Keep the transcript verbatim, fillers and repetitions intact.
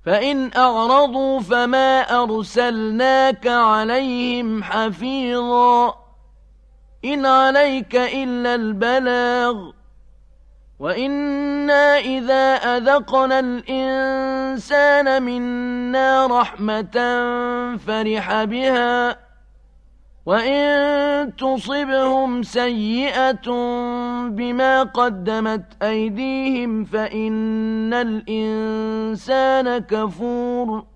فإن أعرضوا فما أرسلناك عليهم حفيظا إن عليك إلا البلاغ وإنا إذا أذقنا الإنسان منا رحمة فرح بها وإن تصبهم سيئة بما قدمت أيديهم فإن الإنسان كفور